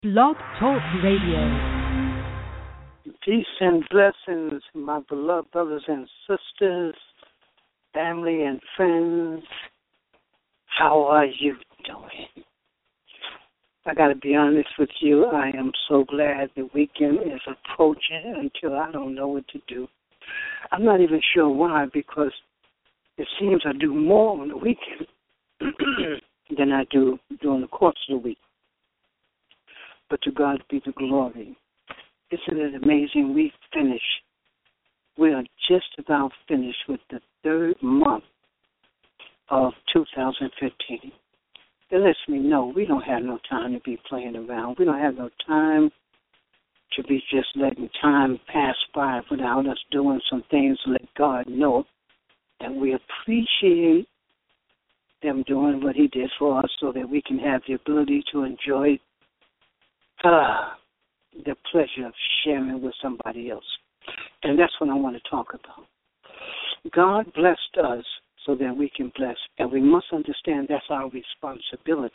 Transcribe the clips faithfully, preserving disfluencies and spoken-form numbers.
Blog Talk Radio. Peace and blessings, my beloved brothers and sisters, family and friends. How are you doing? I got to be honest with you. I am so glad the weekend is approaching until I don't know what to do. I'm not even sure why, because it seems I do more on the weekend than I do during the course of the week. But to God be the glory. Isn't it amazing? We finished. We are just about finished with the third month of two thousand fifteen. It lets me know we don't have no time to be playing around. We don't have no time to be just letting time pass by without us doing some things to let God know that we appreciate them doing what he did for us so that we can have the ability to enjoy uh, the pleasure of sharing with somebody else. And that's what I want to talk about. God blessed us so that we can bless, and we must understand that's our responsibility.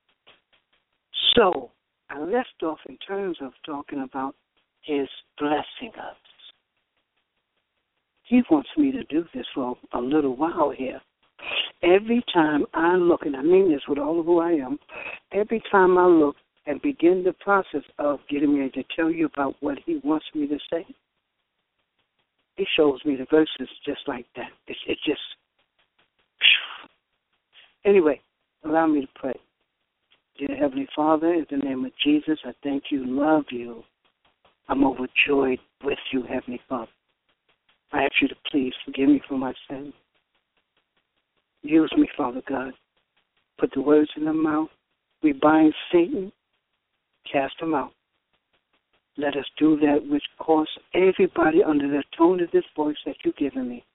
So I left off in terms of talking about his blessing us. He wants me to do this for a little while here. Every time I look, and I mean this with all of who I am, every time I look and begin the process of getting ready to tell you about what he wants me to say, he shows me the verses just like that. It's it just, anyway, allow me to pray. Dear Heavenly Father, in the name of Jesus, I thank you, love you. I'm overjoyed with you, Heavenly Father. I ask you to please forgive me for my sin. Use me, Father God. Put the words in the mouth. We bind Satan. Cast him out. Let us do that which causes everybody under the tone of this voice that you've given me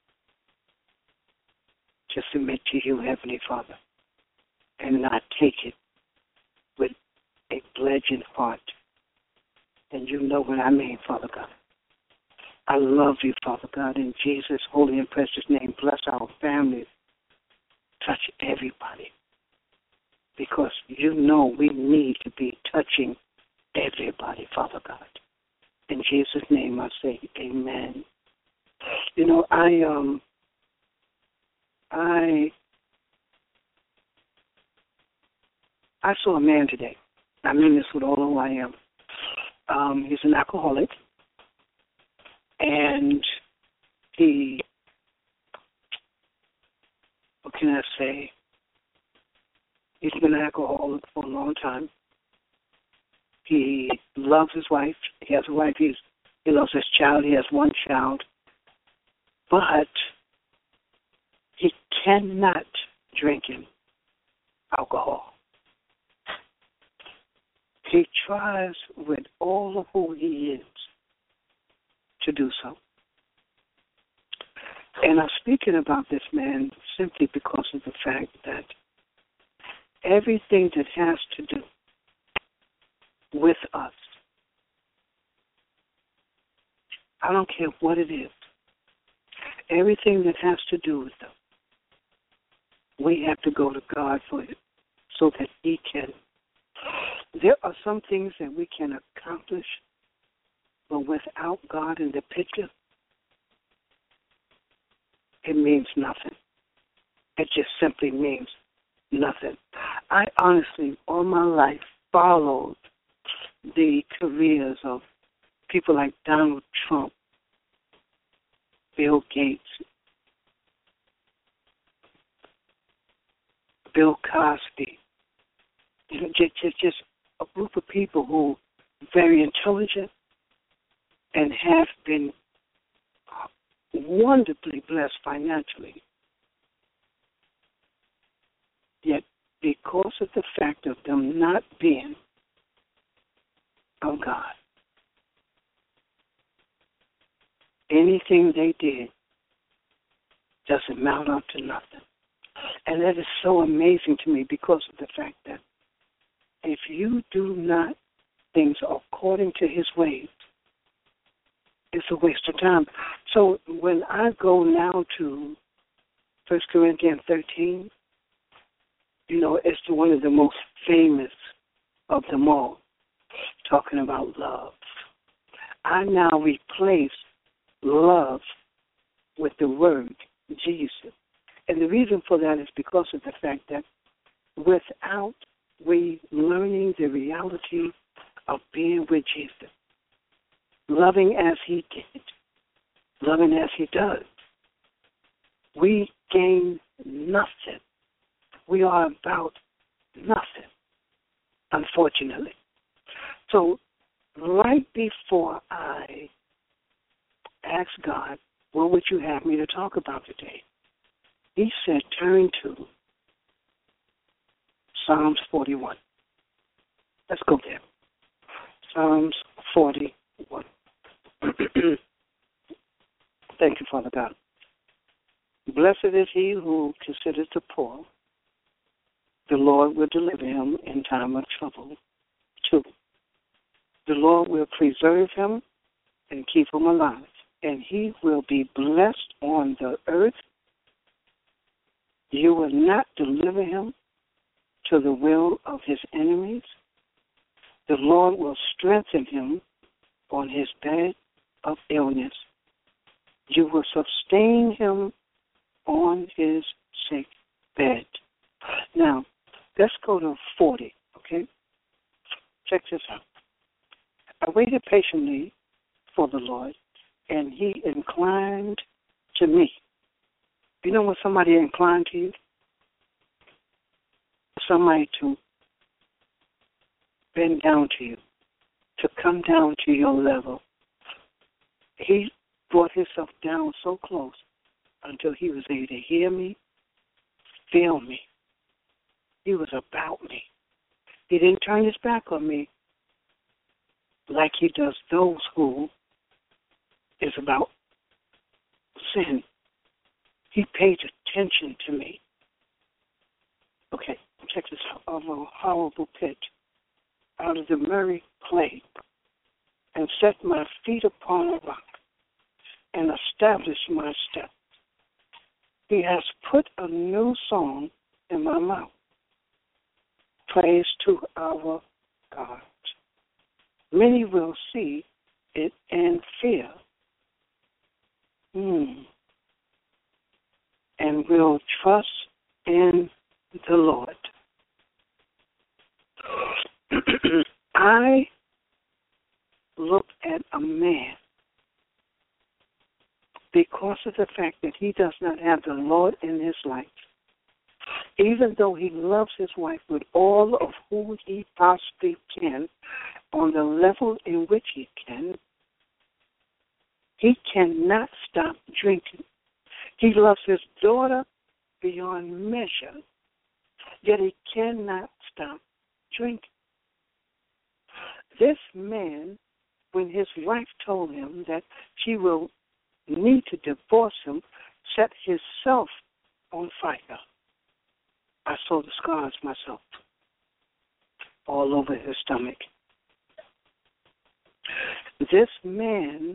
to submit to you, Heavenly Father, and not take it with a pledging heart. And you know what I mean, Father God. I love you, Father God, in Jesus' holy and precious name. Bless our families. Touch everybody. Because you know we need to be touching everybody, Father God. In Jesus' name I say amen. You know, I um I I saw a man today. I mean this with all who I am. Um, he's an alcoholic, and he, what can I say? He's been an alcoholic for a long time. He loves his wife. He has a wife. He's, he loves his child. He has one child. But he cannot drink in alcohol. He tries with all of who he is to do so. And I'm speaking about this man simply because of the fact that everything that has to do with us, I don't care what it is, everything that has to do with them, we have to go to God for it so that he can. There are some things that we can accomplish, but without God in the picture, it means nothing. It just simply means nothing. I honestly, all my life, followed the careers of people like Donald Trump, Bill Gates, Bill Cosby. You know, just, just, just a group of people who are very intelligent and have been wonderfully blessed financially. Yet, because of the fact of them not being of God, anything they did doesn't mount up to nothing. And that is so amazing to me because of the fact that if you do not things according to his ways, it's a waste of time. So when I go now to First Corinthians thirteen, you know, it's one of the most famous of them all. talking about love. I now replace love with the word Jesus. And the reason for that is because of the fact that without we learning the reality of being with Jesus, loving as he did, loving as he does, we gain nothing. We are about nothing, unfortunately. So right before I asked God, what would you have me to talk about today? He said, turn to Psalms forty-one. Let's go there. Psalms forty-one. Thank you, Father God. Blessed is he who considers the poor. The Lord will deliver him in time of trouble. Two, the Lord will preserve him and keep him alive, and he will be blessed on the earth. You will not deliver him to the will of his enemies. The Lord will strengthen him on his bed of illness. You will sustain him on his sick bed. Now, let's go to forty, okay? Check this out. I waited patiently for the Lord, and he inclined to me. You know when somebody inclined to you? Somebody to bend down to you, to come down to your level. He brought himself down so close until he was able to hear me, feel me. He was about me. He didn't turn his back on me like he does those who is about sin. He paid attention to me. Okay, check this out. Of a horrible pit, out of the murky clay, and set my feet upon a rock, and established my steps. He has put a new song in my mouth. Praise to our God. Many will see it and fear. Hmm. And will trust in the Lord. I look at a man because of the fact that he does not have the Lord in his life. Even though he loves his wife with all of who he possibly can, on the level in which he can, he cannot stop drinking. He loves his daughter beyond measure, yet he cannot stop drinking. This man, when his wife told him that she will need to divorce him, set himself on fire. I saw the scars myself all over his stomach. This man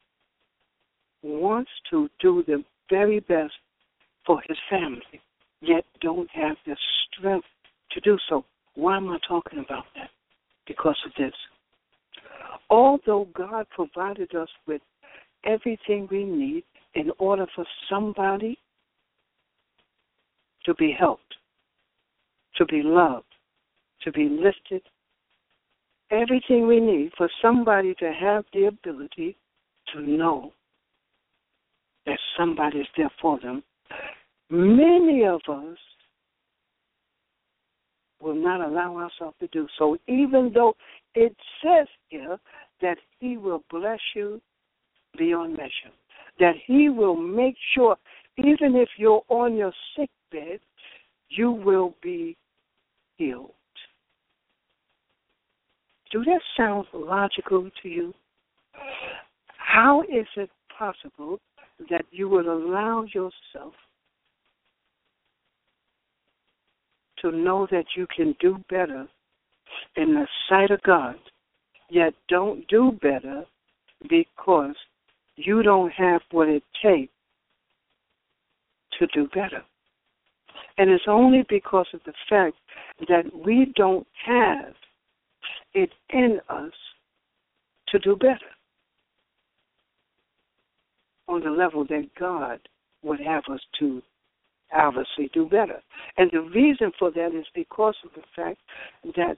wants to do the very best for his family, yet don't have the strength to do so. Why am I talking about that? Because of this. Although God provided us with everything we need in order for somebody to be helped, to be loved, to be lifted, everything we need for somebody to have the ability to know that somebody is there for them, many of us will not allow ourselves to do so, even though it says here that he will bless you beyond measure, that he will make sure, even if you're on your sick bed, you will be healed. Do that sound logical to you? How is it possible that you would allow yourself to know that you can do better in the sight of God, yet don't do better because you don't have what it takes to do better? And it's only because of the fact that we don't have it in us do better on the level that God would have us to obviously do better. And the reason for that is because of the fact that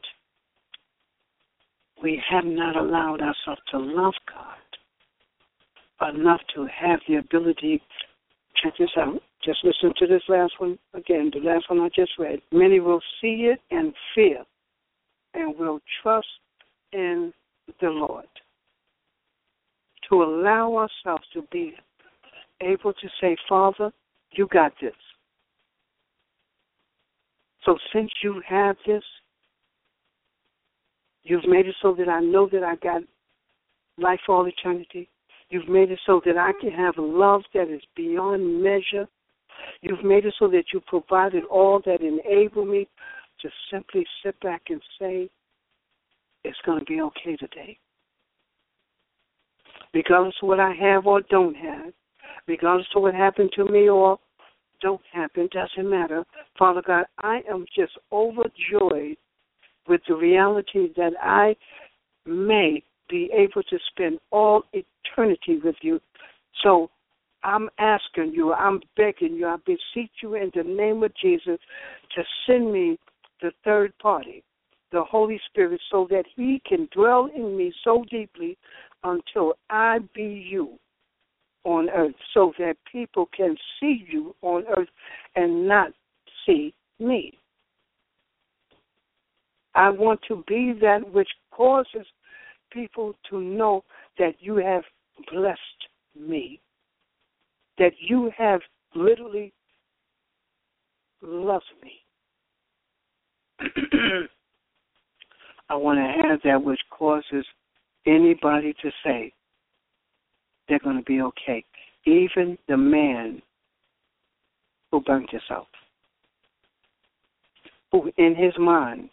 we have not allowed ourselves to love God enough to have the ability. Check this out. Just listen to this last one again, the last one I just read. Many will see it and fear and will trust in the Lord. To allow ourselves to be able to say, Father, you got this. So since you have this, you've made it so that I know that I got life for all eternity. You've made it so that I can have love that is beyond measure. You've made it so that you provided all that enable me to simply sit back and say, it's going to be okay today. Regardless of what I have or don't have, regardless of what happened to me or don't happen, doesn't matter. Father God, I am just overjoyed with the reality that I may be able to spend all eternity with you. So I'm asking you, I'm begging you, I beseech you in the name of Jesus to send me the third party, the Holy Spirit, so that he can dwell in me so deeply until I be you on earth, so that people can see you on earth and not see me. I want to be that which causes people to know that you have blessed me, that you have literally loved me. I want to have that which causes anybody to say they're going to be okay. Even the man who burnt himself, who in his mind,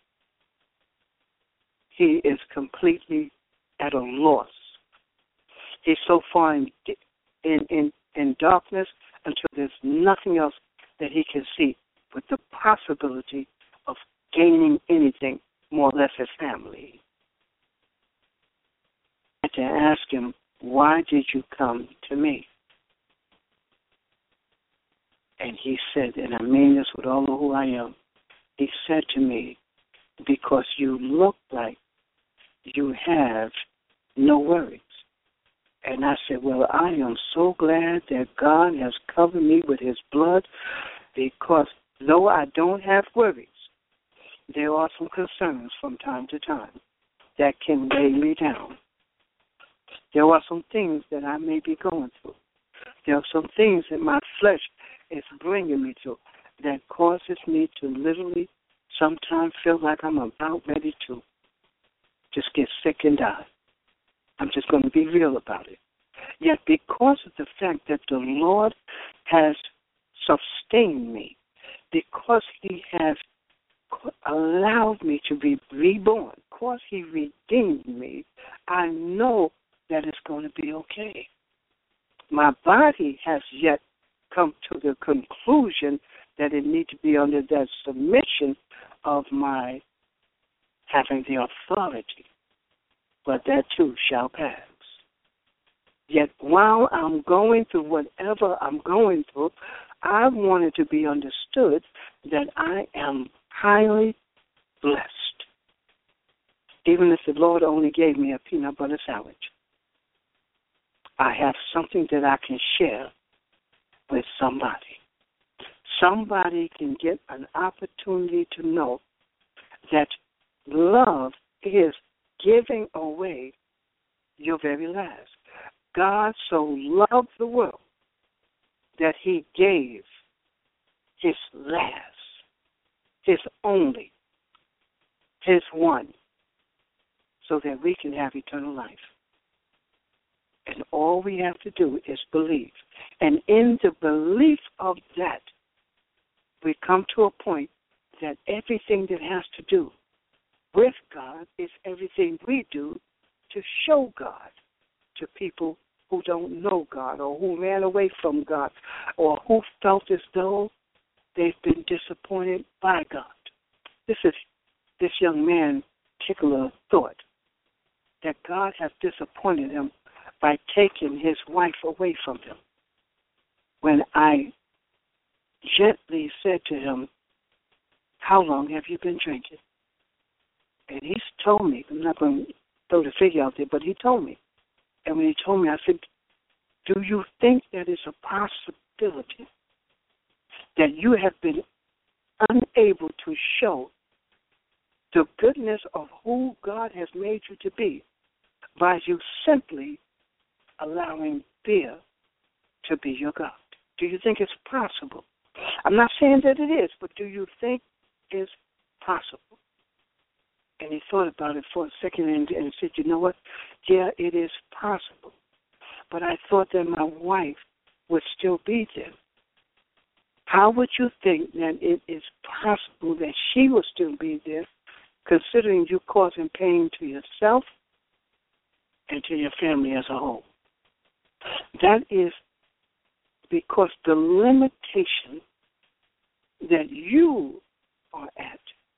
he is completely at a loss. He's so far in, in, in, in darkness until there's nothing else that he can see with the possibility of gaining anything, more or less his family. And to ask him, why did you come to me? And he said, and I mean this with all of who I am, he said to me, because you look like you have no worries. And I said, well, I am so glad that God has covered me with his blood, because though I don't have worries, there are some concerns from time to time that can weigh me down. There are some things that I may be going through. There are some things that my flesh is bringing me to that causes me to literally sometimes feel like I'm about ready to just get sick and die. I'm just going to be real about it. Yet because of the fact that the Lord has sustained me, because he has allowed me to be reborn, because he redeemed me, I know that it's going to be okay. My body has yet come to the conclusion that it needs to be under that submission of my having the authority. But that too shall pass. Yet while I'm going through whatever I'm going through, I want it to be understood that I am highly blessed. Even if the Lord only gave me a peanut butter sandwich, I have something that I can share with somebody. Somebody can get an opportunity to know that love is giving away your very last. God so loved the world that he gave his last, his only, his one, so that we can have eternal life. And all we have to do is believe. And in the belief of that, we come to a point that everything that has to do with God is everything we do to show God to people who don't know God or who ran away from God or who felt as though they've been disappointed by God. This is this young man's particular thought. that God has disappointed him by taking his wife away from him. When I gently said to him, how long have you been drinking? And he told me, I'm not going to throw the figure out there, but he told me. And when he told me, I said, do you think that it's a possibility that you have been unable to show the goodness of who God has made you to be by you simply allowing beer to be your God? Do you think it's possible? I'm not saying that it is, but do you think it's possible? And he thought about it for a second and, and said, you know what? Yeah, it is possible. But I thought that my wife would still be there. How would you think that it is possible that she would still be there, considering you causing pain to yourself and to your family as a whole? That is because the limitation that you are at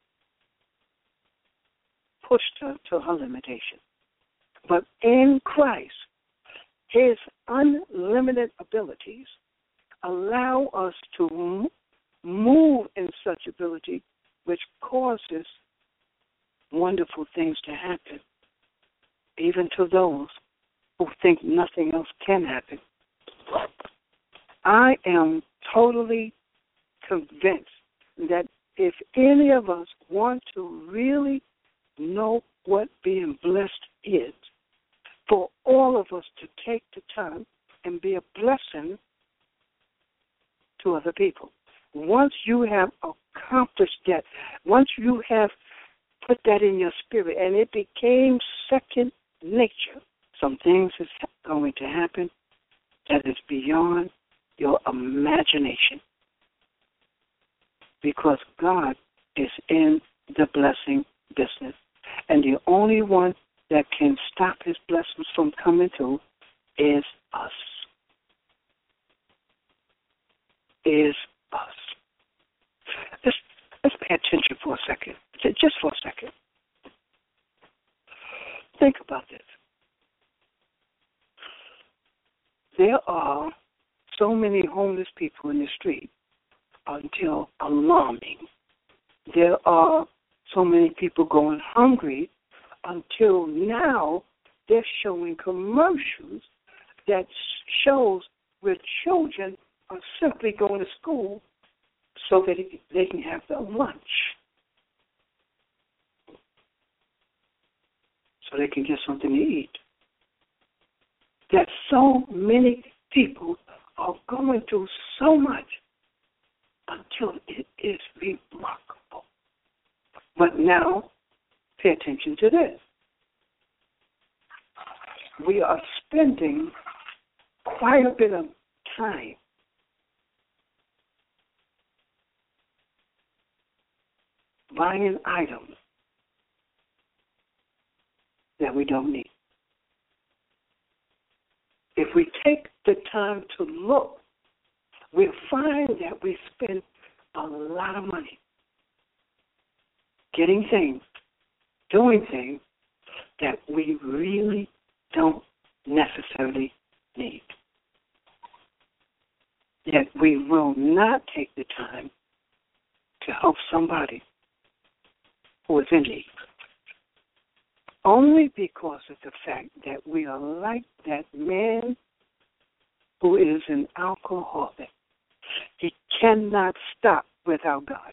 pushed her to her limitation. But in Christ, his unlimited abilities allow us to move in such ability, which causes wonderful things to happen, even to those who think nothing else can happen. I am totally convinced that if any of us want to really know what being blessed is, for all of us to take the time and be a blessing to other people. Once you have accomplished that, once you have put that in your spirit and it became second nature, some things is going to happen that is beyond your imagination, because God is in the blessing business. And the only one that can stop his blessings from coming through is us. Is us. Let's, let's pay attention for a second, just for a second. Think about this. There are so many homeless people in the street until alarming. There are so many people going hungry until now they're showing commercials that shows where children are simply going to school so that they can have their lunch, so they can get something to eat. That so many people are going through so much until it is remarkable. But now, pay attention to this. We are spending quite a bit of time buying items that we don't need. If we take the time to look, we'll find that we spend a lot of money getting things, doing things that we really don't necessarily need. Yet we will not take the time to help somebody who is in need. Only because of the fact that we are like that man who is an alcoholic. He cannot stop without God.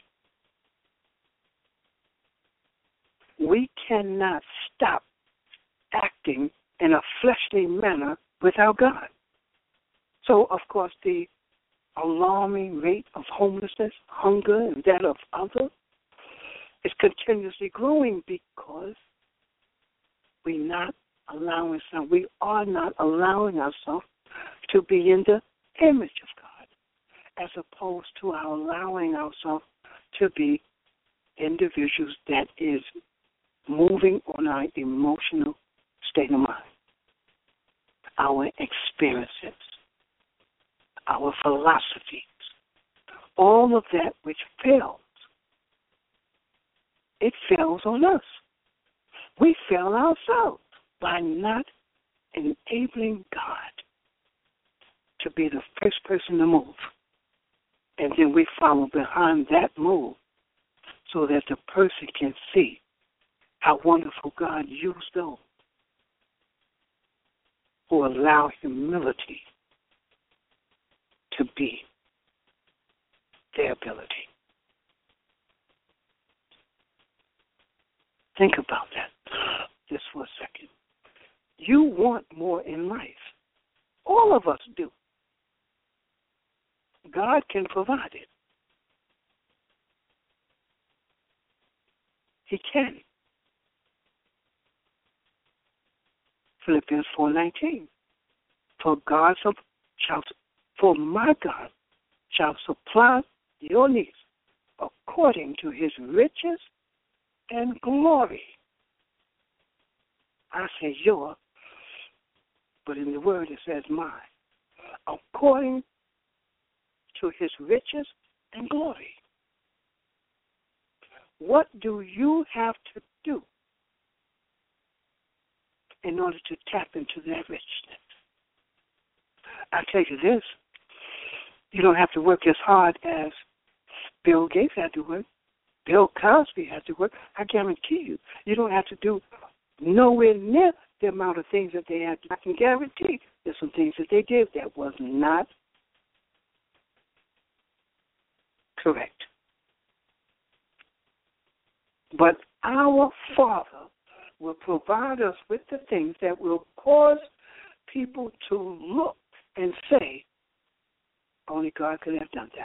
We cannot stop acting in a fleshly manner without God. So, of course, the alarming rate of homelessness, hunger, and that of others is continuously growing because we not allowing some, we are not allowing ourselves to be in the image of God, as opposed to our allowing ourselves to be individuals that is moving on our emotional state of mind, our experiences, our philosophies, all of that which fails. It fails on us. We fail ourselves. by not enabling God to be the first person to move. And then we follow behind that move so that the person can see how wonderful God used those who allow humility to be their ability. Think about that just for a second. You want more in life. All of us do. God can provide it. He can. Philippians four nineteen. For God shall, for my God shall supply your needs according to his riches and glory. I say your, but in the word it says mine. According to his riches and glory. What do you have to do in order to tap into that richness? I'll tell you this. You don't have to work as hard as Bill Gates had to work. Bill Cosby had to work. I guarantee you, you don't have to do nowhere near the amount of things that they had to. I can guarantee there's some things that they did that was not correct. But our Father will provide us with the things that will cause people to look and say, only God could have done that.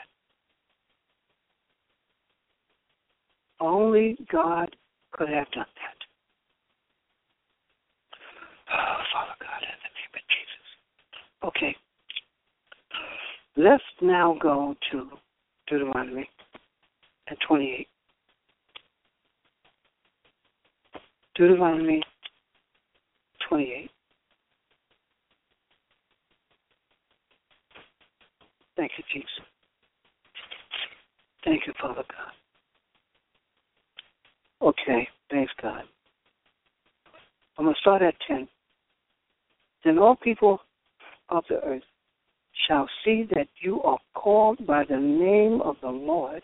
Only God could have done that. Oh, Father God, in the name of Jesus. Okay. Let's now go to Deuteronomy and twenty-eight. Deuteronomy twenty-eight. Thank you, Jesus. Thank you, Father God. Okay, thanks, God. I'm going to start at ten. Then all people of the earth shall see that you are called by the name of the Lord,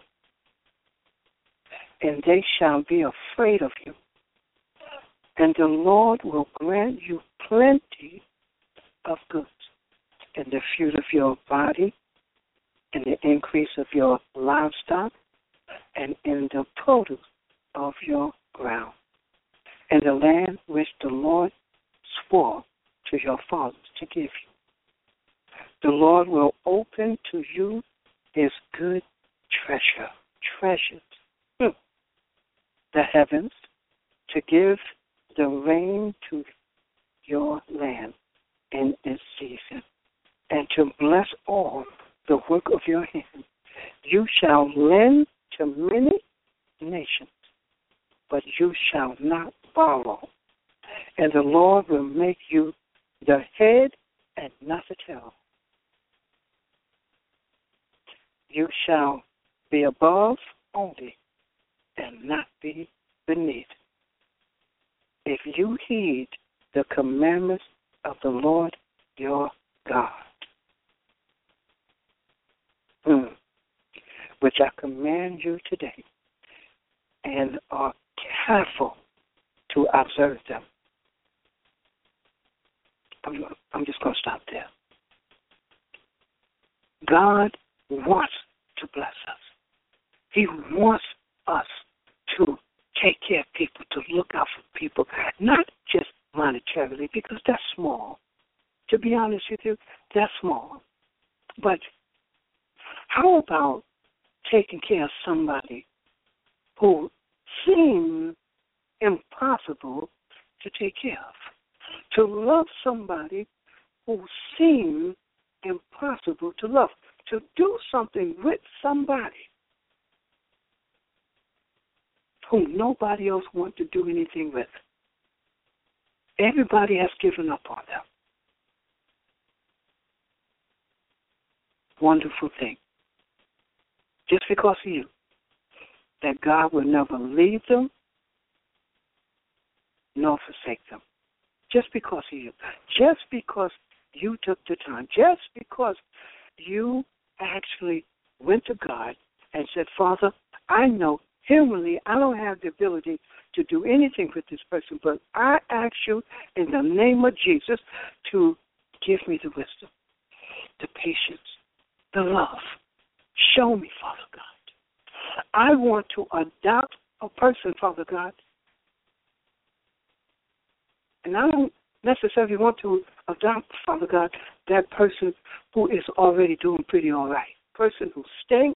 and they shall be afraid of you. And the Lord will grant you plenty of goods in the fruit of your body, in the increase of your livestock, and in the produce of your ground, in the land which the Lord swore to your fathers to give you. The Lord will open to you his good treasure, treasures, hmm. the heavens, to give the rain to your land in its season, and to bless all the work of your hand. You shall lend to many nations, but you shall not borrow. And the Lord will make you the head and not the tail. You shall be above only and not be beneath, if you heed the commandments of the Lord your God, mm. which I command you today, and are careful to observe them. I'm, I'm just going to stop there. God wants to bless us. He wants us to take care of people, to look out for people, not just monetarily, because that's small. To be honest with you, that's small. But how about taking care of somebody who seems impossible to take care of? To love somebody who seems impossible to love. To do something with somebody who nobody else wants to do anything with. Everybody has given up on them. Wonderful thing. Just because of you, that God will never leave them nor forsake them. just because of you, just because you took the time, just because you actually went to God and said, Father, I know humanly I don't have the ability to do anything with this person, but I ask you in the name of Jesus to give me the wisdom, the patience, the love. Show me, Father God. I want to adopt a person, Father God, and I don't necessarily want to adopt, Father God, that person who is already doing pretty all right, person who stinks,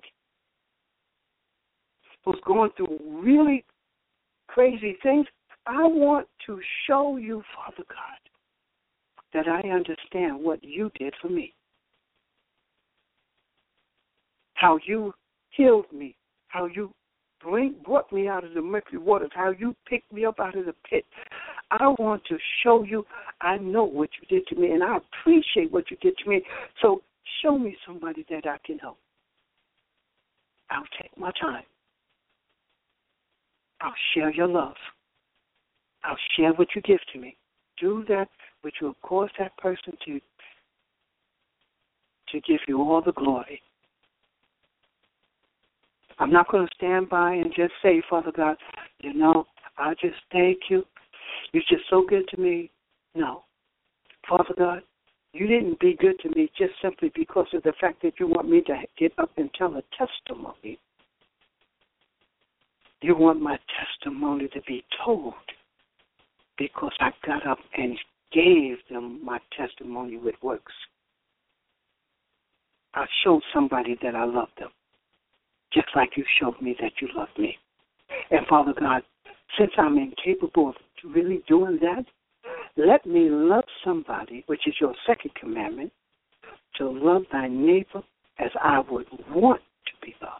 who's going through really crazy things. I want to show you, Father God, that I understand what you did for me, how you healed me, how you bring, brought me out of the murky waters, how you picked me up out of the pit. I want to show you I know what you did to me, and I appreciate what you did to me. So show me somebody that I can help. I'll take my time. I'll share your love. I'll share what you give to me. Do that which will cause that person to, to give you all the glory. I'm not going to stand by and just say, Father God, you know, I just thank you. You're just so good to me. No. Father God, you didn't be good to me just simply because of the fact that you want me to get up and tell a testimony. You want my testimony to be told because I got up and gave them my testimony with works. I showed somebody that I love them, just like you showed me that you love me. And Father God, since I'm incapable of really doing that, let me love somebody, which is your second commandment, to love thy neighbor as I would want to be loved.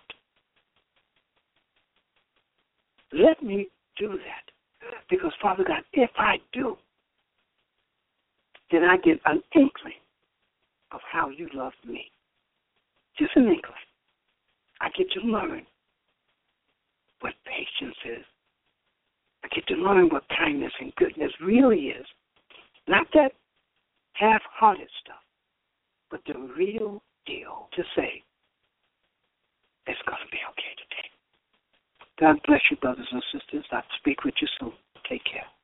Let me do that. Because, Father God, if I do, then I get an inkling of how you love me. Just an inkling. I get to learn what patience is. I get to learn what kindness and goodness really is. Not that half-hearted stuff, but the real deal to say, it's going to be okay today. God bless you, brothers and sisters. I'll speak with you soon. Take care.